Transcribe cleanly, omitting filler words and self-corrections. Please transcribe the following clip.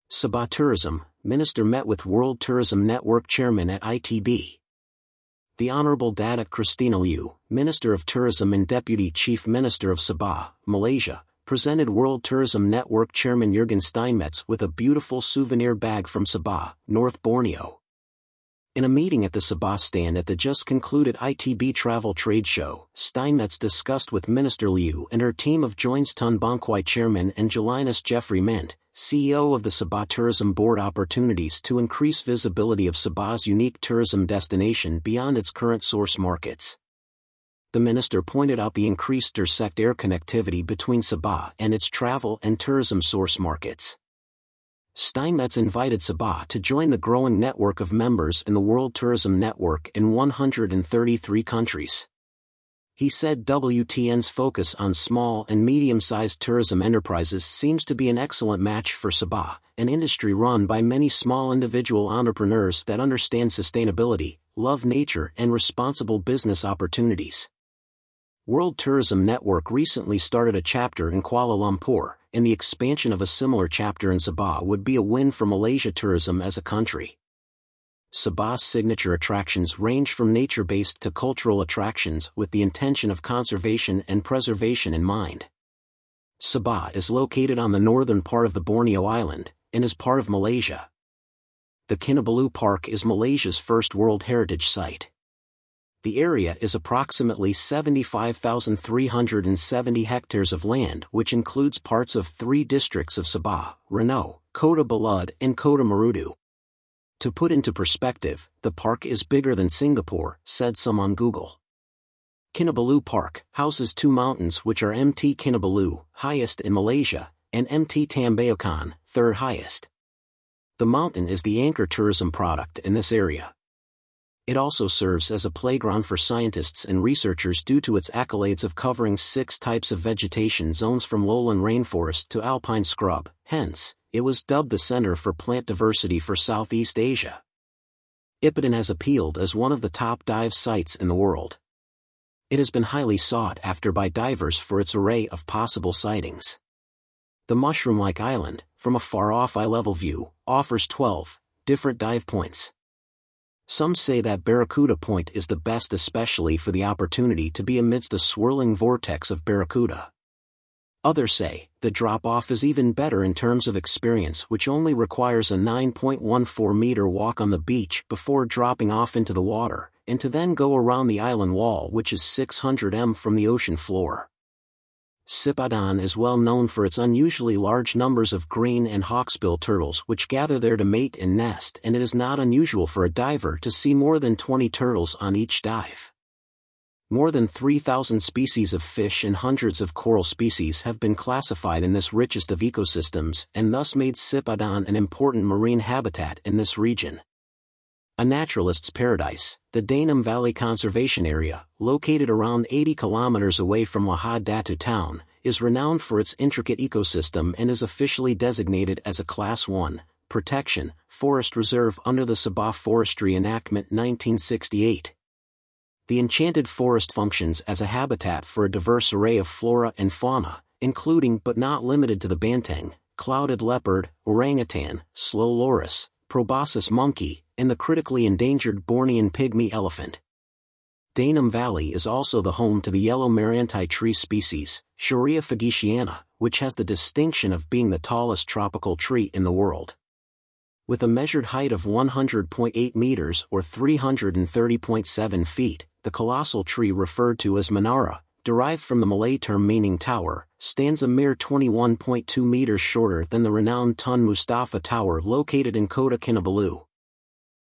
Sabah Tourism, Minister met with World Tourism Network Chairman at ITB. The Honorable Datuk Christina Liu, Minister of Tourism and Deputy Chief Minister of Sabah, Malaysia, presented World Tourism Network Chairman Jurgen Steinmetz with a beautiful souvenir bag from Sabah, North Borneo. In a meeting at the Sabah stand at the just concluded ITB Travel Trade Show, Steinmetz discussed with Minister Liu and her team of Joins Tun Bangkwai Chairman and Jelinus Jeffrey Mint, CEO of the Sabah Tourism Board, opportunities to increase visibility of Sabah's unique tourism destination beyond its current source markets. The minister pointed out the increased direct air connectivity between Sabah and its travel and tourism source markets. Steinmetz invited Sabah to join the growing network of members in the World Tourism Network in 133 countries. He said WTN's focus on small and medium-sized tourism enterprises seems to be an excellent match for Sabah, an industry run by many small individual entrepreneurs that understand sustainability, love nature and responsible business opportunities. World Tourism Network recently started a chapter in Kuala Lumpur, and the expansion of a similar chapter in Sabah would be a win for Malaysia tourism as a country. Sabah's signature attractions range from nature-based to cultural attractions with the intention of conservation and preservation in mind. Sabah is located on the northern part of the Borneo Island, and is part of Malaysia. The Kinabalu Park is Malaysia's first World Heritage Site. The area is approximately 75,370 hectares of land, which includes parts of 3 districts of Sabah, Reno, Kota Balud and Kota Marudu. To put into perspective, the park is bigger than Singapore, said some on Google. Kinabalu Park houses 2 mountains which are Mt Kinabalu, highest in Malaysia, and Mt Tambayokan, 3rd highest. The mountain is the anchor tourism product in this area. It also serves as a playground for scientists and researchers due to its accolades of covering 6 types of vegetation zones from lowland rainforest to alpine scrub, hence, it was dubbed the Center for Plant Diversity for Southeast Asia. Ipotan has appealed as one of the top dive sites in the world. It has been highly sought after by divers for its array of possible sightings. The mushroom-like island, from a far-off eye-level view, offers 12 different dive points. Some say that Barracuda Point is the best, especially for the opportunity to be amidst a swirling vortex of barracuda. Others say the drop-off is even better in terms of experience, which only requires a 9.14-meter walk on the beach before dropping off into the water, and to then go around the island wall, which is 600 m from the ocean floor. Sipadan is well known for its unusually large numbers of green and hawksbill turtles which gather there to mate and nest, and it is not unusual for a diver to see more than 20 turtles on each dive. More than 3,000 species of fish and hundreds of coral species have been classified in this richest of ecosystems and thus made Sipadan an important marine habitat in this region. A naturalist's paradise, the Daenam Valley Conservation Area, located around 80 kilometers away from Lahad Datu town, is renowned for its intricate ecosystem and is officially designated as a Class 1 protection forest reserve under the Sabah Forestry Enactment 1968. The Enchanted Forest functions as a habitat for a diverse array of flora and fauna, including but not limited to the banteng, clouded leopard, orangutan, slow loris, proboscis monkey, and the critically endangered Bornean pygmy elephant. Daenam Valley is also the home to the yellow Marianti tree species, Shorea fagetiana, which has the distinction of being the tallest tropical tree in the world. With a measured height of 100.8 meters or 330.7 feet, the colossal tree referred to as Menara, derived from the Malay term meaning tower, stands a mere 21.2 meters shorter than the renowned Tun Mustafa Tower located in Kota Kinabalu.